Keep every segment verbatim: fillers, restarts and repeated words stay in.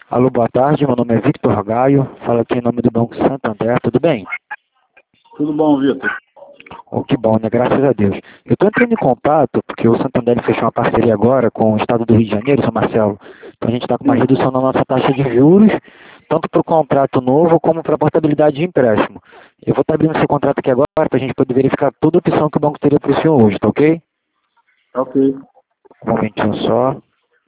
Alô, boa tarde, meu nome é Victor Gaio, falo aqui em nome do Banco Santander, tudo bem? Tudo bom, Vitor? Oh, que bom, né? Graças a Deus. Eu estou entrando em contato porque o Santander fechou uma parceria agora com o Estado do Rio de Janeiro, São Marcelo. Então a gente está com uma Sim. redução na nossa taxa de juros, tanto para o contrato novo como para a portabilidade de empréstimo. Eu vou estar abrindo esse contrato aqui agora para a gente poder verificar toda a opção que o banco teria para o senhor hoje, tá ok? Ok. Um momentinho só.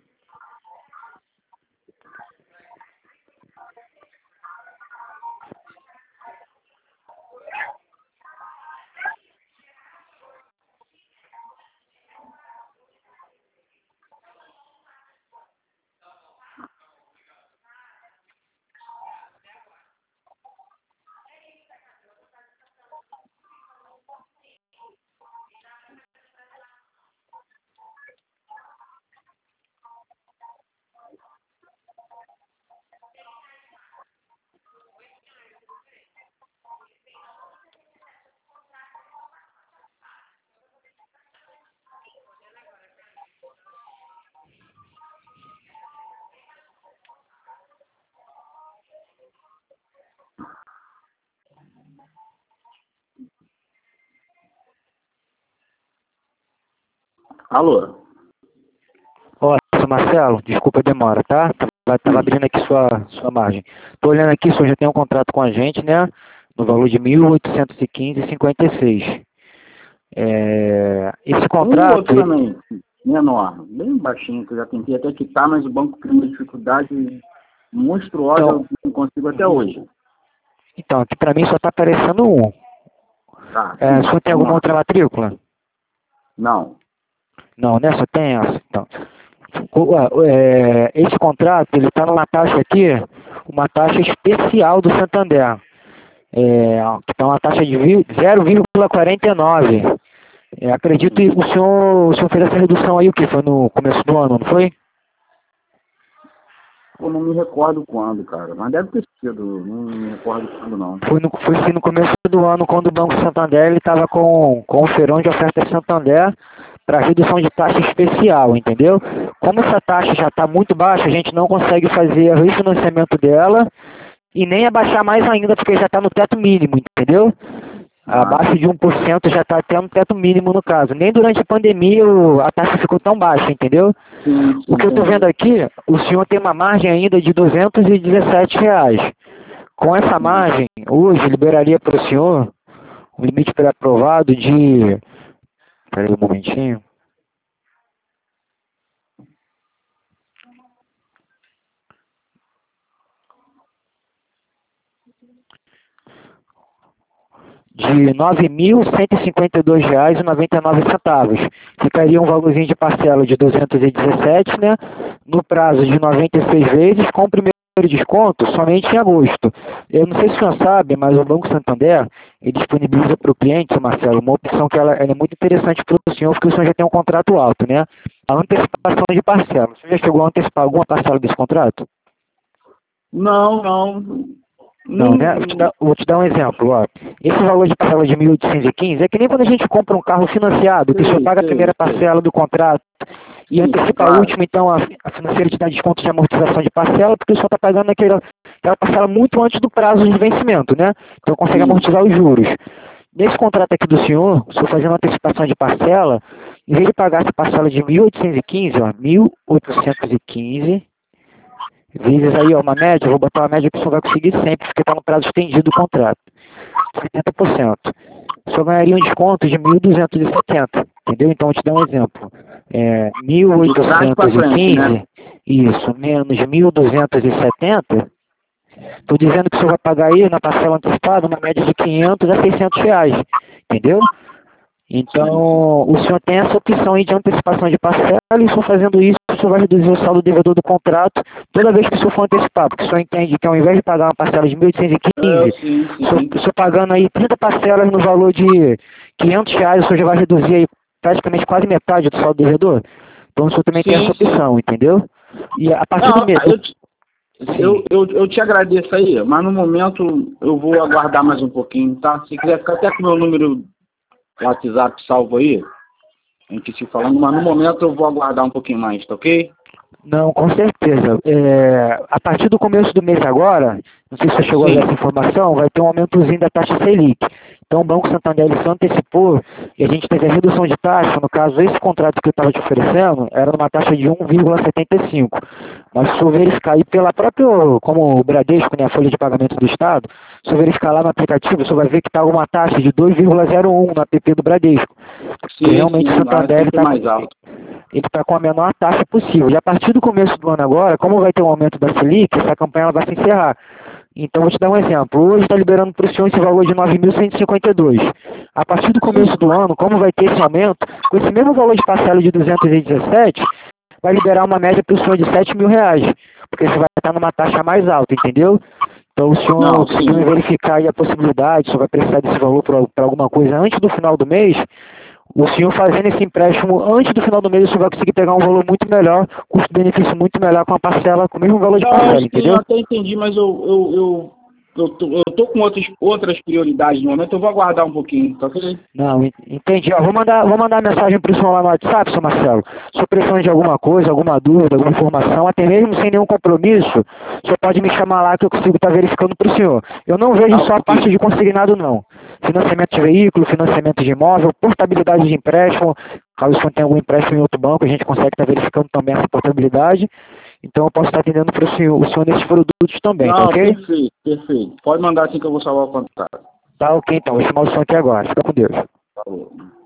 Alô? Ó, seu Marcelo, desculpa a demora, tá? Estava Sim. abrindo aqui sua, sua margem. Tô olhando aqui, o senhor já tem um contrato com a gente, né? No valor de mil oitocentos e quinze vírgula cinquenta e seis. É, esse Um contrato, outro ele- também, menor, bem baixinho, que eu já tentei até quitar, mas o banco tem uma dificuldade monstruosa, então, eu não consigo até hoje. então, aqui para mim só está aparecendo um. Tá, É, o sim, senhor tem vamos alguma lá. outra matrícula? Não. Não, né? Só tem essa. Então, o- a- é, esse contrato, ele está numa taxa aqui, uma taxa especial do Santander. É, que está uma taxa de vi- zero vírgula quarenta e nove. É, acredito que o senhor, o senhor fez essa redução aí, o que? Foi no começo do ano, não foi? Eu não me recordo quando, cara, mas deve ter sido, não me recordo quando não. Foi, no, foi sim no começo do ano, quando o Banco Santander estava com, com o feirão de ofertas Santander para redução de taxa especial, entendeu? Como essa taxa já está muito baixa, a gente não consegue fazer o refinanciamento dela e nem abaixar mais ainda, porque já está no teto mínimo, entendeu? Ah, Abaixo de um por cento já está até no teto mínimo no caso. Nem durante a pandemia o- a taxa ficou tão baixa, entendeu? sim, sim, O que eu estou vendo entendi. aqui, o senhor tem uma margem ainda de duzentos e dezessete reais. Com essa Uhum. margem, hoje liberaria para o senhor um limite pré-aprovado de... Peraí um momentinho. De nove mil cento e cinquenta e dois reais e noventa e nove centavos. Ficaria um valorzinho de parcela de duzentos e dezessete, né? No prazo de noventa e seis vezes, com o primeiro desconto somente em agosto. Eu não sei se o senhor sabe, mas o Banco Santander ele disponibiliza para o cliente, Marcelo, uma opção que ela, ela é muito interessante para o senhor, porque o senhor já tem um contrato alto, né? A antecipação de parcela. O senhor já chegou a antecipar alguma parcela desse contrato? Não, não, Não, né? Vou te não, dar, vou te dar um exemplo, ó. Esse valor de parcela de mil oitocentos e quinze é que nem quando a gente compra um carro financiado, que você sei, paga a sei, primeira sei. parcela do contrato e Sim, antecipa a claro. última, então a, a financeira te dá desconto de amortização de parcela, porque você está pagando aquela, aquela parcela muito antes do prazo de vencimento, né? Então consegue Sim. amortizar os juros. Nesse contrato aqui do senhor, o senhor fazendo antecipação de parcela, em vez de pagar essa parcela de mil oitocentos e quinze, ó, mil oitocentos e quinze vezes aí, ó, uma média, eu vou botar uma média que o senhor vai conseguir sempre, porque está no prazo estendido do contrato. setenta por cento. O senhor ganharia um desconto de mil duzentos e setenta, entendeu? Então, eu te dar um exemplo. É, De trás para frente, né? mil oitocentos e quinze, isso, menos mil duzentos e setenta, estou dizendo que o senhor vai pagar aí na parcela antecipada uma média de quinhentos a seiscentos reais, entendeu? Sim. Então, o senhor tem essa opção aí de antecipação de parcela e o senhor fazendo isso, o senhor vai reduzir o saldo devedor do contrato toda vez que o senhor for antecipar, porque o senhor entende que ao invés de pagar uma parcela de mil oitocentos e É, quinze, sim, o senhor, sim. o senhor pagando aí trinta parcelas no valor de quinhentos reais, o senhor já vai reduzir aí praticamente quase metade do saldo devedor. Então, o senhor também tem essa Sim, sim. opção, entendeu? E a partir do Não, mês... eu, te- Sim. eu, eu, eu te agradeço aí, mas no momento eu vou aguardar mais um pouquinho, tá? Se quiser ficar até com o meu número WhatsApp salvo aí, a gente se falando, mas no momento eu vou aguardar um pouquinho mais, tá ok? Não, com certeza. É, a partir do começo do mês agora, não sei se você chegou a ver essa informação, vai ter um aumentozinho da taxa Selic. Então o Banco Santander ele se antecipou e a gente teve a redução de taxa. No caso, esse contrato que eu estava te oferecendo era numa taxa de um vírgula setenta e cinco. Mas se eu verificar aí pela própria, como o Bradesco, né, a folha de pagamento do Estado, se eu verificar lá no aplicativo, você vai ver que está uma taxa de dois vírgula zero um no app do Bradesco. Sim, realmente sim, o Santander está mais alto. ele está com a menor taxa possível. E a partir do começo do ano agora, como vai ter um aumento da Selic, essa campanha ela vai se encerrar. Então, vou te dar um exemplo. Hoje está liberando para o senhor esse valor de nove mil cento e cinquenta e dois. A partir do começo do ano, como vai ter esse aumento, com esse mesmo valor de parcela de duzentos e dezessete, vai liberar uma média para o senhor de sete mil reais, porque você vai estar numa taxa mais alta, entendeu? Então, o senhor, Não, se o senhor verificar aí a possibilidade, o senhor vai precisar desse valor para alguma coisa antes do final do mês, o senhor fazendo esse empréstimo antes do final do mês, o senhor vai conseguir pegar um valor muito melhor, custo-benefício muito melhor com a parcela, com o mesmo valor de Não, parcela, sim, entendeu? eu até entendi, mas eu, eu, eu, eu, tô, eu tô com outras, outras prioridades no momento, eu vou aguardar um pouquinho, tá ok? Não, en- entendi. Ó, vou mandar, vou mandar mensagem para o senhor lá no WhatsApp, seu Marcelo. Se o senhor precisar de alguma coisa, alguma dúvida, alguma informação, até mesmo sem nenhum compromisso, o senhor pode me chamar lá que eu consigo estar verificando para o senhor. Eu não vejo Ah, só a ok. parte de consignado, não. Financiamento de veículo, financiamento de imóvel, portabilidade de empréstimo. Caso o senhor tenha algum empréstimo em outro banco, a gente consegue estar verificando também essa portabilidade. Então eu posso estar atendendo para o senhor, o senhor nesses produtos também, tá Não, ok? perfeito, perfeito. Pode mandar assim que eu vou salvar o contato. Tá ok, então. Vou chamar o senhor aqui agora. Fica com Deus. Falou.